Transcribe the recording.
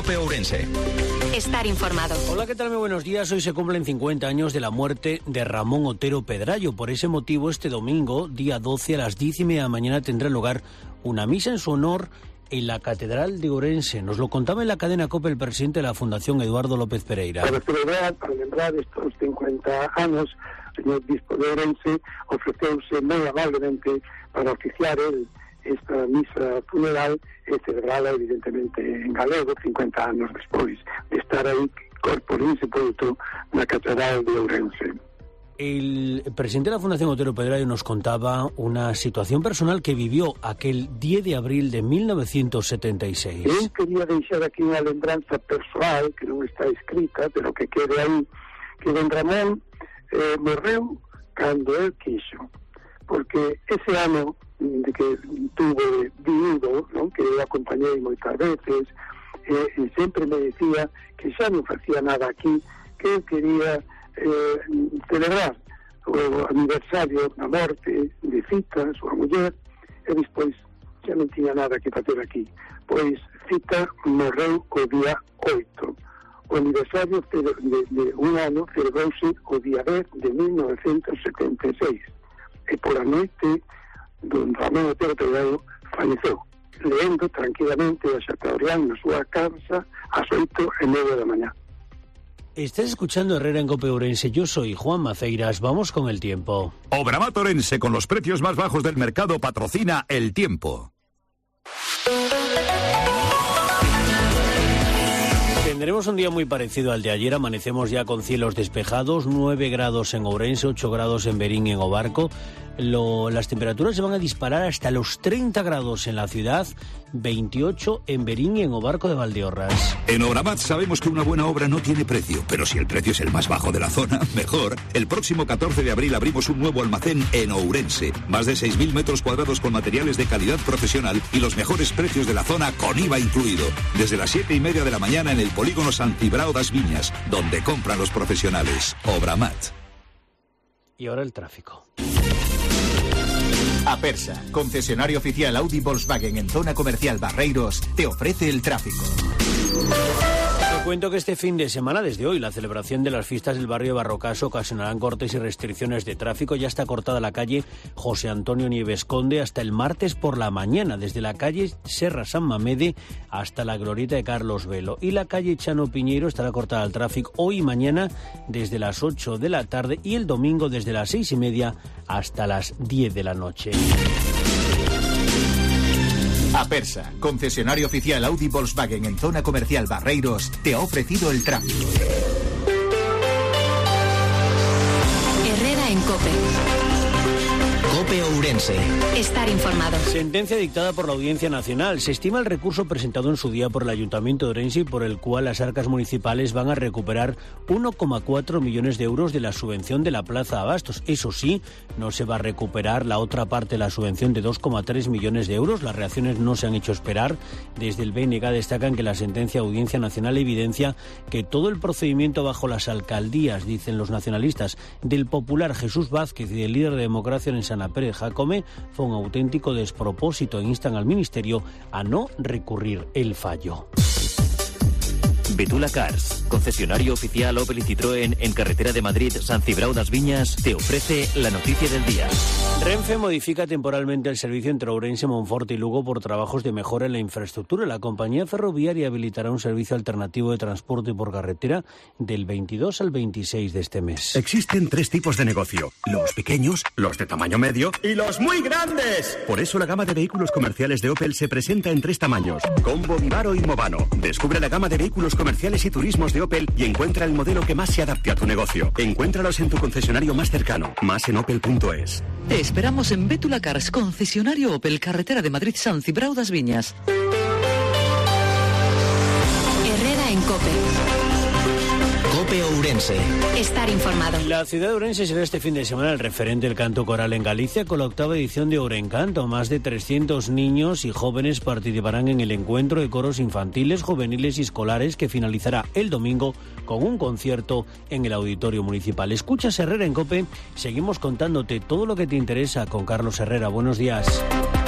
COPE Ourense. Estar informado. Hola, ¿qué tal? Muy buenos días. Hoy se cumplen 50 años de la muerte de Ramón Otero Pedrayo. Por ese motivo, este domingo, día 12, a las 10:30 de la mañana, tendrá lugar una misa en su honor en la Catedral de Ourense. Nos lo contaba en la cadena COPE el presidente de la Fundación, Eduardo López Pereira. Para lembrar estos 50 anos, o señor Bispo de Ourense ofreceuse moi amablemente para oficiar esta misa funeral e celebrala evidentemente en galego 50 anos despois de estar aí corpore sepulto na Catedral de Ourense. El presidente de la Fundación Otero Pedrayo nos contaba una situación personal que vivió aquel 10 de abril de 1976. Eu quería deixar aquí unha lembranza persoal que non está escrita, pero que quede aí, que don Ramón morreu cando el quixo, porque ese ano de que tuve viudo, non, que eu acompañei moitas veces, e sempre me decía que xa non facía nada aquí, que eu quería celebrar o aniversario da morte de Cita, súa muller, e despois xa non tiña nada que facer aquí. Pois Cita morreu o día 8. O aniversario de un ano celebrouse o día 10 de 1976. E por a noite, don Ramón Otero Pedrayo faleceu, leendo tranquilamente a Chateaubriand na súa casa ás 8:30 da mañá. Estás escuchando Herrera en COPE Ourense. Yo soy Juan Maceiras. Vamos con el tiempo. Obramat Ourense, con los precios más bajos del mercado, patrocina el tiempo. Tendremos un día muy parecido al de ayer. Amanecemos ya con cielos despejados, 9 grados en Ourense, 8 grados en Verín y en Obarco. Las temperaturas se van a disparar hasta los 30 grados en la ciudad, 28 en Verín y en Obarco de Valdeorras. En Obramat sabemos que una buena obra no tiene precio, pero si el precio es el más bajo de la zona, mejor. El próximo 14 de abril abrimos un nuevo almacén en Ourense. Más de 6.000 metros cuadrados con materiales de calidad profesional y los mejores precios de la zona con IVA incluido. Desde las 7:30 de la mañana en el polígono Sant Cibrao das Viñas, donde compran los profesionales. Obramat. Y ahora el tráfico. Apersa, concesionario oficial Audi Volkswagen en zona comercial Barreiros, te ofrece el tráfico. Te cuento que este fin de semana, desde hoy, la celebración de las fiestas del barrio Barrocaso ocasionarán cortes y restricciones de tráfico. Ya está cortada la calle José Antonio Nieves Conde hasta el martes por la mañana, desde la calle Serra San Mamede hasta la glorieta de Carlos Velo. Y la calle Chano Piñeiro estará cortada al tráfico hoy y mañana desde las 8 de la tarde y el domingo desde las 6:30 hasta las 10 de la noche. Apersa, concesionario oficial Audi Volkswagen en zona comercial Barreiros, te ha ofrecido el tráfico. Herrera en COPE. COPE Ourense. Estar informado. Sentencia dictada por la Audiencia Nacional. Se estima el recurso presentado en su día por el Ayuntamiento de Ourense y por el cual las arcas municipales van a recuperar 1,4 millones de euros de la subvención de la Plaza Abastos. Eso sí, no se va a recuperar la otra parte de la subvención de 2,3 millones de euros. Las reacciones no se han hecho esperar. Desde el BNG destacan que la sentencia de Audiencia Nacional evidencia que todo el procedimiento bajo las alcaldías, dicen los nacionalistas, del popular Jesús Vázquez y del líder de Democracia en Sana Pérez Jacome, fue un auténtico despropósito e instan al Ministerio a no recurrir el fallo. Betula Cars, concesionario oficial Opel y Citroën en carretera de Madrid, Sant Cibrao das Viñas, te ofrece la noticia del día. Renfe modifica temporalmente el servicio entre Ourense, Monforte y Lugo por trabajos de mejora en la infraestructura. La compañía ferroviaria habilitará un servicio alternativo de transporte por carretera del 22 al 26 de este mes. Existen 3 tipos de negocio: los pequeños, los de tamaño medio y los muy grandes. Por eso la gama de vehículos comerciales de Opel se presenta en 3 tamaños: Combo, Vivaro y Movano. Descubre la gama de vehículos comerciales y turismos de Opel y encuentra el modelo que más se adapte a tu negocio. Encuéntralos en tu concesionario más cercano. Más en opel.es. Te esperamos en Betula Cars, concesionario Opel, carretera de Madrid, Sant Cibrao das Viñas. Herrera en COPE. COPE Ourense. Estar informado. La ciudad de Ourense será este fin de semana el referente del canto coral en Galicia con la 8ª edición de Ourencanto. Más de 300 niños y jóvenes participarán en el encuentro de coros infantiles, juveniles y escolares que finalizará el domingo con un concierto en el Auditorio Municipal. Escuchas Herrera en COPE. Seguimos contándote todo lo que te interesa con Carlos Herrera. Buenos días.